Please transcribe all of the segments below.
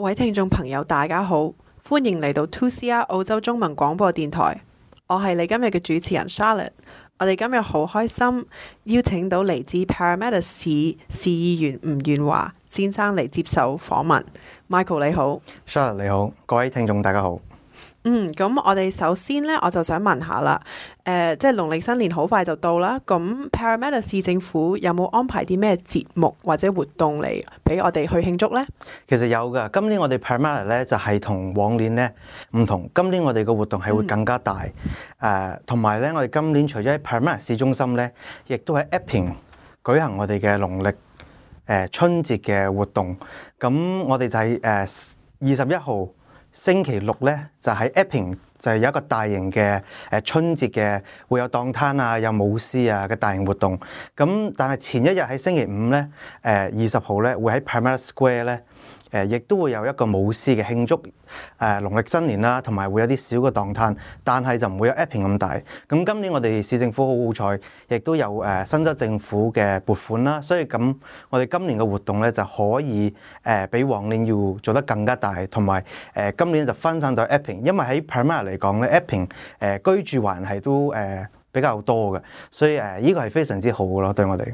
位聽眾朋友，大家好，歡迎嚟到 2CR 澳洲中文廣播電台。我係你今日嘅主持人 Charlotte。我哋今日好開心邀請到嚟自 Parramatta 市市議員吳元華先生嚟接受訪問。Michael 你好。 Charlotte 你好，各位聽眾大家好。 咁我哋首先呢，我就想問下啦，即係農曆新年好快就到啦，咁 Parramatta 市政府有冇安排啲咩節目或者活動嚟俾我哋去慶祝呢？ 其實有㗎，今年我哋 Parramatta 咧就係同往年咧唔同，今年我哋嘅活動係會更加大，同埋咧我哋今年除咗喺 Parramatta 市中心咧，亦都喺 Epping 舉行我哋嘅農曆春節嘅活動。咁我哋就係21號。星期六咧就喺 Epping 就係有一個大型嘅春節嘅會有檔攤啊，有舞獅啊嘅大型活動。咁但係前一日喺星期五咧20號咧會喺 Parramatta Square 咧亦都會有一個舞獅嘅慶祝農曆新年啦，同埋會有啲小嘅檔攤，但係就唔會有 Epping 咁大。咁今年我哋市政府好好彩，亦都有新州政府嘅撥款啦，所以咁我哋今年嘅活動咧就可以比往年要做得更加大，同埋今年就分散到 Epping， 因為喺 Parramatta 嚟講咧 Epping 居住環係都比較多嘅，所以呢個係非常之好嘅咯，對我哋。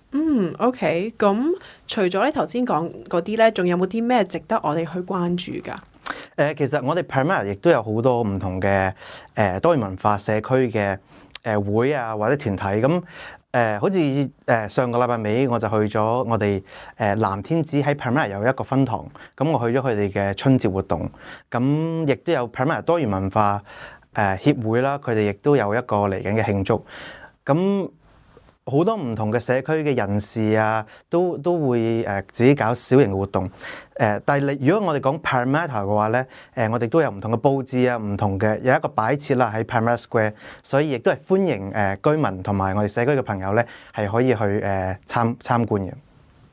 OK， 咁除咗你頭先講嗰啲咧，仲有冇啲咩值得我哋去關注㗎？ 其實我哋 Parramatta 亦都有好多唔同嘅多元文化社區嘅會啊，或者團體咁好似上個禮拜尾我就去咗我哋藍天子喺 Parramatta 有一個分堂，咁我去咗佢哋嘅春節活動，咁亦都有 Parramatta 多元文化協會啦，佢哋亦都有一個嚟緊嘅慶祝，咁好多唔同嘅社區嘅人士啊，都會自己搞小型嘅活動。但係如果我哋講 Parramatta 嘅話咧，我哋都有唔同嘅佈置啊，唔同嘅有一個擺設啦喺 Parramatta Square，所以亦都係歡迎居民同埋我哋社區嘅朋友咧係可以去參觀嘅。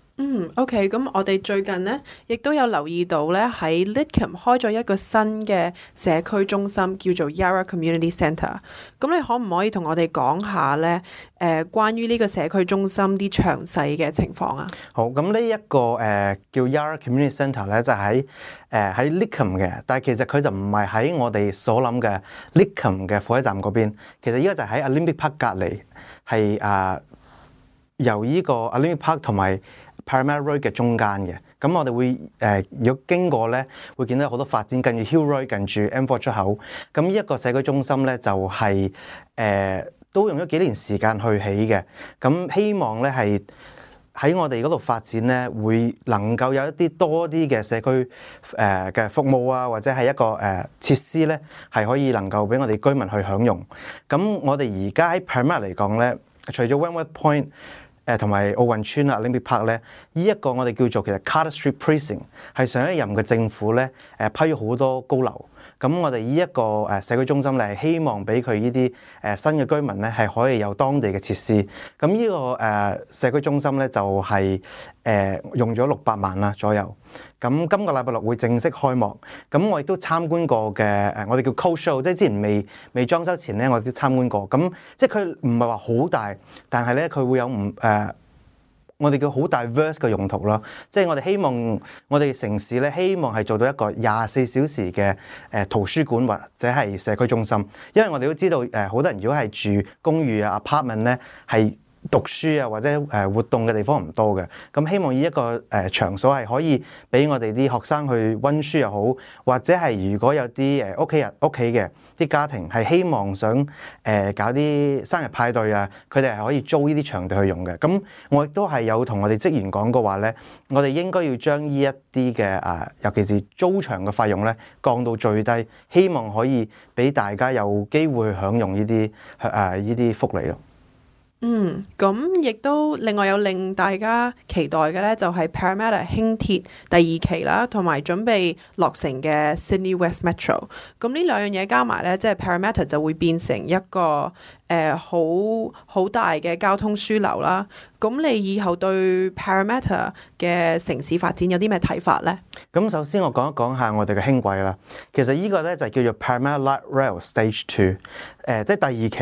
OK， 咁我哋最近呢，亦都有留意到咧喺 Lidcombe 開咗一個新嘅社區中心，叫做 Yarra Community Centre。咁你可唔可以同我哋講下咧關於呢個社區中心啲詳細嘅情況啊？ 好，咁呢一個叫 Yarra Community Centre 咧，就喺Lidcombe 嘅，但係其實佢就唔係喺我哋所諗嘅 Lidcombe 嘅火車站嗰邊，其實依家就喺 Olympic Park 隔離，係由呢個 Olympic Park 同埋Parramatta Road 嘅中間嘅，咁我哋會如果經過咧，會見到好多發展，近住 Hill Road， 近住 M4 出口。咁呢一個社區中心咧，就係都用咗幾年時間去起嘅。咁希望咧係喺我哋嗰度發展咧，會能夠有一啲多啲嘅社區嘅服務啊，或者係一個設施咧，係可以能夠俾我哋居民去享用。咁我哋而家喺 Parramatta 嚟講咧，除咗 Wentworth Point同埋奧運村啊 Olympic Park 咧，呢一個我哋叫做其實 Carter Street Precinct 係上一任嘅政府咧批咗好多高樓，咁我哋呢一個社區中心咧係希望俾佢呢啲新嘅居民咧係可以有當地嘅設施，咁呢個社區中心咧就係用咗600萬啦左右。咁今個禮拜六會正式開幕，咁我亦都參觀過嘅我哋叫 Cold Show， 即係之前未裝修前咧，我哋都參觀過。咁即係佢唔係話好大，但係咧佢會有我哋叫好 diverse 嘅用途咯。即係我哋希望我哋城市咧，希望係做到一個24小時嘅圖書館或者係社區中心，因為我哋都知道好多人如果係住公寓啊 apartment 咧係讀書啊或者活動嘅地方唔多嘅，咁希望呢一個場所係可以俾我哋啲學生去温書又好，或者係如果有啲屋企嘅啲家庭係希望想搞啲生日派對啊，佢哋係可以租呢啲場地去用嘅。咁我亦都係有同我哋職員講過話咧，我哋應該要將呢一啲嘅尤其是租場嘅費用咧降到最低，希望可以俾大家有機會去享用呢啲福利咯。 咁亦都另外有令大家期待嘅咧，就係 Parramatta 輕鐵第二期啦，同埋準備落成嘅 Sydney West Metro。咁呢兩樣嘢加埋咧，即係 Parramatta 就會變成一個好大嘅交通樞紐啦。咁你以後對 Parramatta 嘅城市發展有啲咩睇法咧？ 咁首先我講一講下我哋嘅輕軌啦。其實呢個咧就叫做 Parramatta Light Rail Stage 2，即係第二期。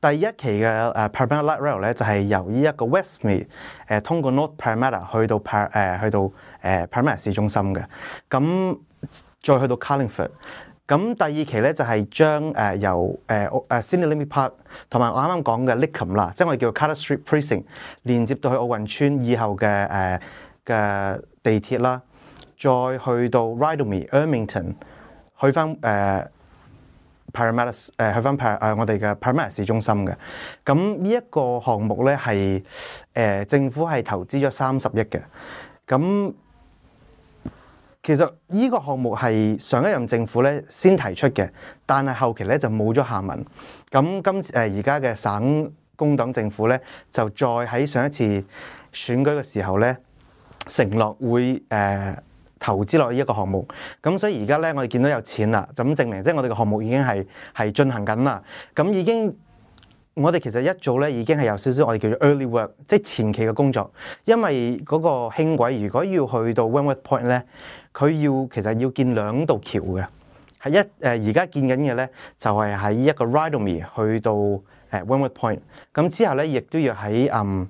第一期嘅Parramatta Light Rail 咧，就係由呢一個 Westmead 通過 North Parramatta 去到 Parramatta 市中心嘅，咁再去到 Carlingford。咁第二期咧就係將由Sydney Olympic Park 同埋我啱啱講嘅 Lidcombe 啦，即係我哋叫 Carter Street Precinct， 連接到去奧運村以後嘅地鐵啦，再去到 Rydomere、Ermington， 去翻Parramatta 去翻我哋嘅 Parramatta 市中心嘅。咁呢一個項目咧係政府係投資咗30億嘅。咁其實呢個項目係上一任政府咧先提出嘅，但係後期咧就冇咗下文。咁今次而家嘅省工黨政府咧就再喺上一次選舉嘅時候咧承諾會投資落呢一個項目。咁所以而家咧我哋見到有錢啦，就咁證明即係我哋嘅項目已經係進行緊啦。咁已經我哋其實一早咧已經係有少少我哋叫做 early work， 即係前期嘅工作。因為嗰個輕軌如果要去到 Wentworth Point 咧，佢其實要建2道橋嘅。係而家建緊嘅咧就係喺一個 Rydomere 去到Wentworth Point。咁之後咧亦都要喺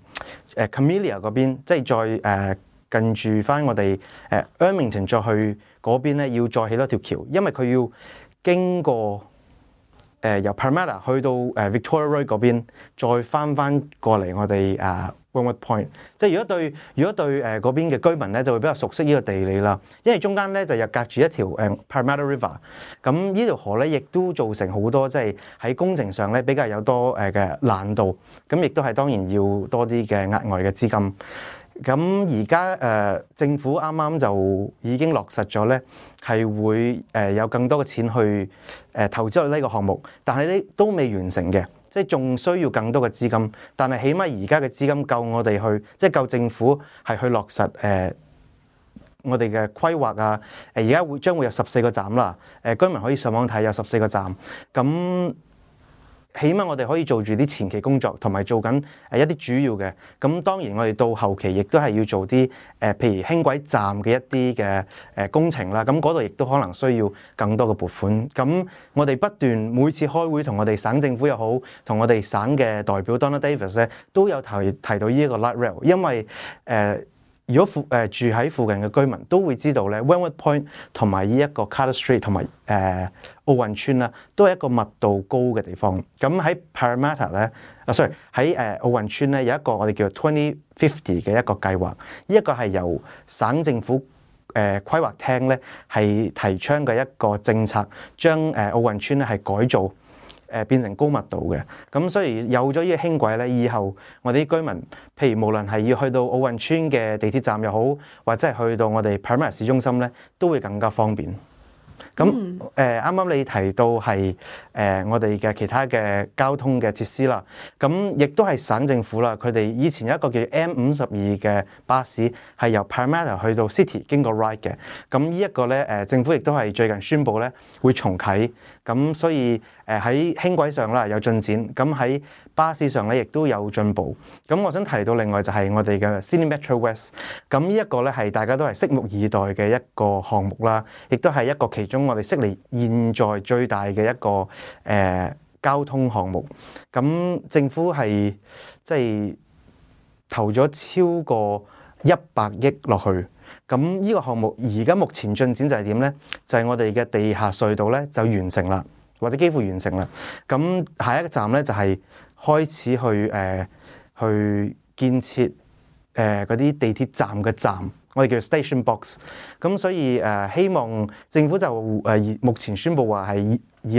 Camellia 嗰邊，即係再近住翻我哋Ermington 再去嗰邊咧，要再起多條橋，因為佢要經過由 Parramatta 去到Victoria Road 嗰邊，再翻過嚟我哋Wentworth Point。即係如果對嗰邊嘅居民咧，就會比較熟悉呢個地理啦。因為中間咧就又隔住一條Parramatta River。咁呢條河咧亦都造成好多即係喺工程上咧比較有多嘅難度。咁亦都係當然要多啲嘅額外嘅資金。咁而家政府啱啱就已經落實咗咧，係會有更多嘅錢去投資落呢個項目，但係咧都未完成嘅，即係仲需要更多嘅資金。但係起碼而家嘅資金夠我哋去，即係夠政府係去落實我哋嘅規劃啊。而家將會有14個站啦，居民可以上網睇有14個站。咁起碼我哋可以做住啲前期工作，同埋做緊一啲主要嘅。咁當然我哋到後期亦都係要做啲譬如輕軌站嘅一啲嘅工程啦。咁嗰度亦都可能需要更多嘅撥款。咁我哋不斷每次開會同我哋省政府又好，同我哋省嘅代表 Donna Davis 咧，都有提到呢一個 light rail， 因為如果住喺附近嘅居民都會知道咧 Wentworth Point 同埋呢一個 Carter Street 同埋奧運村啦，都係一個密度高嘅地方。咁喺 Parramatta 咧喺奧運村咧有一個我哋叫做2050嘅一個計劃。呢一個係由省政府規劃廳咧係提倡嘅一個政策，將奧運村咧係改造。變成高密度嘅。咁所以有咗呢個輕軌咧，以後我哋啲居民，譬如無論係要去到奧運村嘅地鐵站又好，或者係去到我哋 Parramatta 市中心咧，都會更加方便。咁啱啱你提到係我哋嘅其他嘅交通嘅設施啦，咁亦都係省政府啦，佢哋以前有一個叫 M52嘅巴士係由 Parramatta 去到 City 經過 Ryde 嘅。咁呢一個咧政府亦都係最近宣布咧會重啟。咁所以喺輕軌上啦有進展，咁喺巴士上咧亦都有進步。咁我想提到另外就係我哋嘅 Sydney Metro West。咁呢一個咧係大家都係拭目以待嘅一個項目啦，亦都係一個其中我哋悉尼現在最大嘅一個交通項目。咁政府係即係投咗超過100億落去。咁呢個項目而家目前進展就係點呢？就係我哋嘅地下隧道咧就完成啦，或者幾乎完成啦。咁下一個站咧就係開始去建設嗰啲地鐵站嘅站，我哋叫 station box。咁所以希望政府就目前宣布話係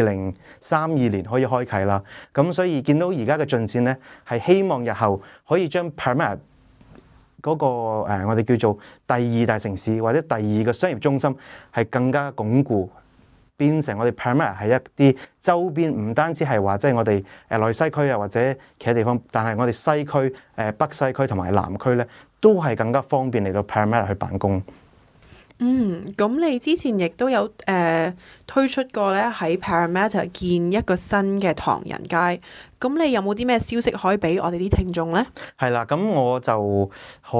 2032年可以開啟啦。咁所以見到而家嘅進展咧，係希望日後可以將 Parramatta嗰個我哋叫做第2大城市或者第2個商業中心係更加鞏固，變成我哋 Parramatta 係一啲周邊，唔單止係話即係我哋內西區啊或者其他地方，但係我哋西區、北西區同埋南區咧都係更加方便嚟到 Parramatta 去辦公。 咁你之前亦都有推出過咧喺 Parramatta 建一個新嘅唐人街，咁你有冇啲咩消息可以俾我哋啲聽眾呢？ 係啦，咁我就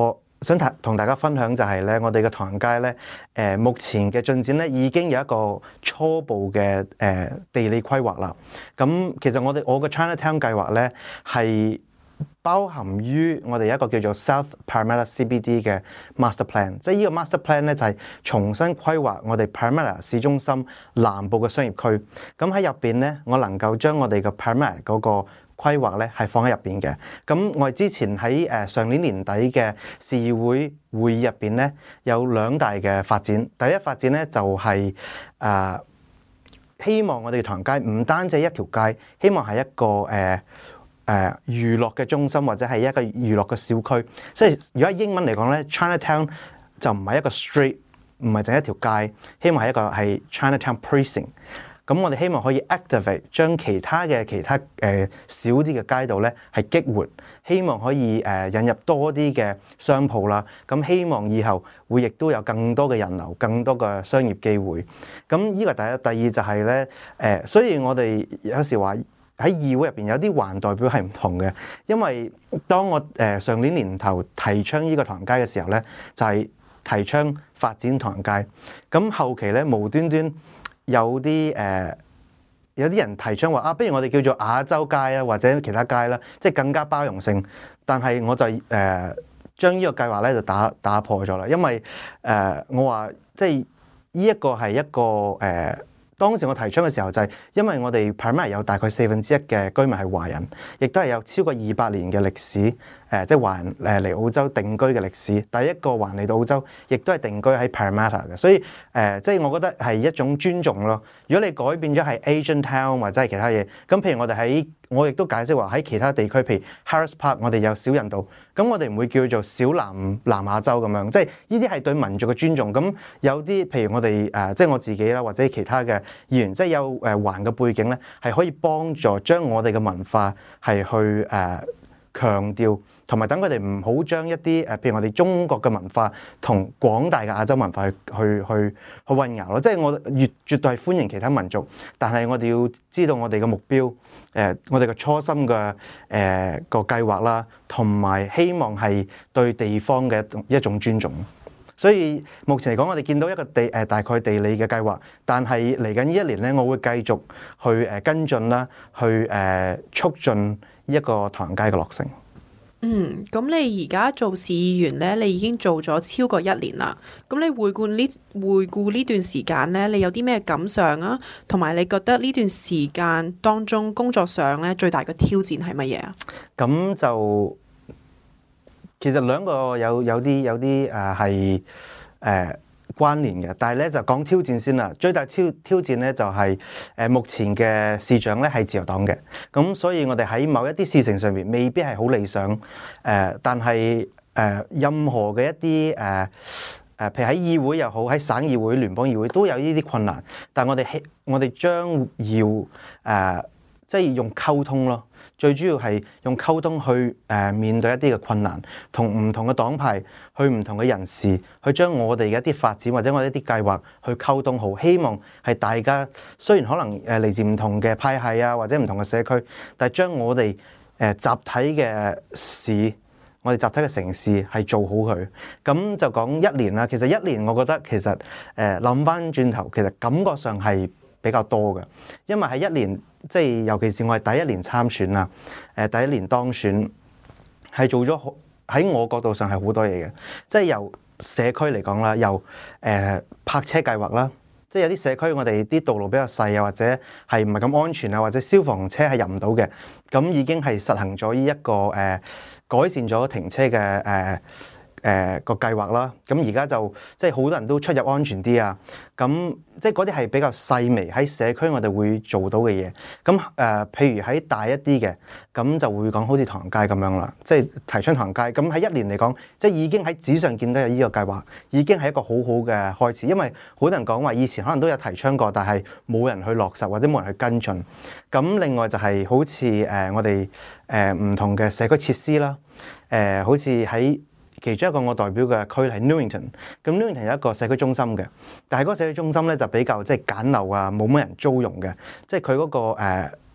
想同大家分享就係咧，我哋嘅唐人街咧，目前嘅進展咧已經有一個初步嘅地理規劃啦。咁其實我嘅 Chinatown 計劃咧係包含於我哋一個叫做 South Parramatta CBD 嘅 Master Plan， 即係呢個 Master Plan 咧就係重新規劃我哋 Parramatta 市中心南部嘅商業區。咁喺入邊咧，我能夠將我哋嘅 Parramatta 嗰個規劃咧係放喺入邊嘅。咁我哋之前喺上年年底嘅市議會會議入邊咧，有兩大嘅發展。第一發展咧就係希望我哋嘅唐人街唔單止係一條街，希望係一個娛樂嘅中心或者係一個娛樂嘅小區。即係如果喺英文嚟講咧 ，Chinatown 就唔係一個 street， 唔係淨係一條街，希望係一個係 Chinatown precinct。咁我哋希望可以 activate 將其他少啲嘅街道咧係激活，希望可以引入多啲嘅商鋪啦。咁希望以後會亦都有更多嘅人流，更多嘅商業機會。咁呢個第一，第二就係咧所以我哋有時話喺議會入邊有啲環代表係唔同嘅，因為當我上年年頭提倡呢個唐人街嘅時候咧，就係提倡發展唐人街。咁後期咧無端端有啲人提倡話不如我哋叫做亞洲街啊，或者其他街啦，即係更加包容性。但係我就將呢個計劃咧就打破咗啦，因為我話即係呢一個係一個當時我提倡嘅時候就係因為我哋 Parramatta 有大概1/4嘅居民係華人，亦都係有超過200年嘅歷史。即係華人嚟澳洲定居嘅歷史，第一個華人嚟到澳洲，亦都係定居喺 Parramatta 嘅，所以即係我覺得係一種尊重咯。如果你改變咗係 Asian Town 或者係其他嘢，咁譬如我亦都解釋話喺其他地區，譬如 Harris Park， 我哋有小印度，咁我哋唔會叫做小南亞洲咁樣，即係呢啲係對民族嘅尊重。咁有啲譬如我哋即係我自己啦，或者其他嘅議員，即係有華人嘅背景咧，係可以幫助將我哋嘅文化係去強調。同埋等佢哋唔好將一啲譬如我哋中國嘅文化同廣大嘅亞洲文化去混淆咯。即係我絕對係歡迎其他民族，但係我哋要知道我哋嘅目標，我哋嘅初心嘅個計劃啦，同埋希望係對地方嘅一種尊重。所以目前嚟講，我哋見到一個大概地理嘅計劃，但係嚟緊呢一年咧，我會繼續去跟進啦，去促進一個唐人街嘅落成。 咁你而家做市議員咧，你已經做咗超過1年啦。咁你回顧呢段時間咧，你有啲咩感想啊？同埋你覺得呢段時間當中工作上咧最大嘅挑戰係乜嘢啊？ 咁就其實兩個有啲係關聯嘅，但係咧就講挑戰先啦。最大挑戰咧就係目前嘅市長咧係自由黨嘅，咁所以我哋喺某一啲事情上面未必係好理想。但係任何嘅一啲譬如喺議會又好，喺省議會、聯邦議會都有呢啲困難，但係我哋將要即係用溝通咯。最主要係用溝通去面對一啲嘅困難，同唔同嘅黨派，去唔同嘅人士，去將我哋嘅一啲發展或者我哋一啲計劃去溝通好，希望係大家雖然可能嚟自唔同嘅派系啊，或者唔同嘅社區，但係將我哋集體嘅市，我哋集體嘅城市係做好佢。咁就講1年啦，其實1年我覺得其實諗翻轉頭，其實感覺上係比較多嘅，因為喺1年，即係尤其是我係第1年參選啦，第1年當選係做咗喺我角度上係好多嘢嘅，即係由社區嚟講啦，由泊車計劃啦，即係有啲社區我哋啲道路比較細啊，或者係唔係咁安全啊，或者消防車係入唔到嘅，咁已經係實行咗呢一個改善咗停車嘅個計劃啦。咁而家就即係好多人都出入安全啲啊，咁即係嗰啲係比較細微喺社區我哋會做到嘅嘢。咁譬如喺大一啲嘅，咁就會講好似唐人街咁樣啦，即係提倡唐人街。咁喺1年嚟講，即係已經喺紙上見到有呢個計劃，已經係一個好好嘅開始。因為好多人講話以前可能都有提倡過，但係冇人去落實或者冇人去跟進。咁另外就係好似我哋唔同嘅社區設施啦，好似喺其中一個我代表嘅區係 Newington， 咁 Newington 有一個社區中心嘅，但係嗰個社區中心咧就比較即係簡陋啊，冇乜人租用嘅，即係佢嗰個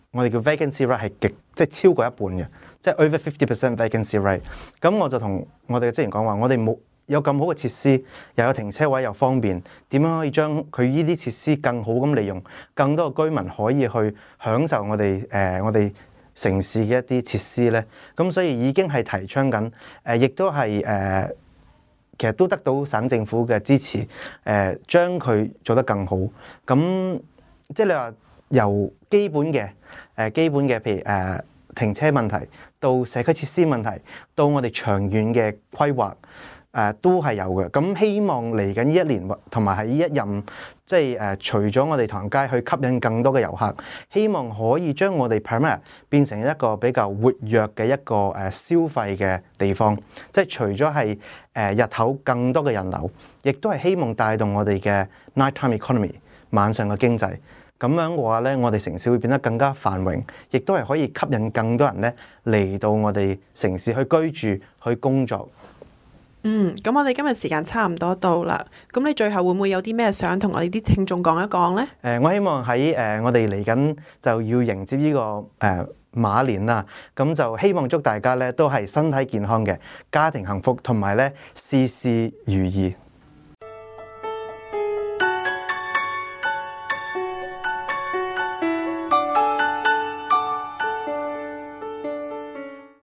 我哋叫 vacancy rate 係即係超過一半嘅，即係 over 50% vacancy rate。咁我就同我哋嘅職員講話，我哋冇有咁好嘅設施，又有停車位又方便，點樣可以將佢呢啲設施更好咁利用，更多嘅居民可以去享受我哋城市嘅一啲設施咧？咁所以已經係提倡緊，亦都係其實都得到省政府嘅支持，將佢做得更好。咁即係你話由基本嘅譬如停車問題，到社區設施問題，到我哋長遠嘅規劃，都係有嘅。咁希望嚟緊呢一年同埋喺呢一任，即係除咗我哋唐人街去吸引更多嘅遊客，希望可以將我哋 Parramatta 變成一個比較活躍嘅一個消費嘅地方。即係除咗係日頭更多嘅人流，亦都係希望帶動我哋嘅 nighttime economy 晚上嘅經濟。咁樣嘅話咧，我哋城市會變得更加繁榮，亦都係可以吸引更多人咧嚟到我哋城市去居住、去工作。 咁我哋今日時間差唔多到啦。咁你最後會唔會有啲咩想同我哋啲聽眾講一講呢？ 我希望喺我哋嚟緊就要迎接呢個馬年啦。咁就希望祝大家咧都係身體健康嘅，家庭幸福，同埋咧事事如意。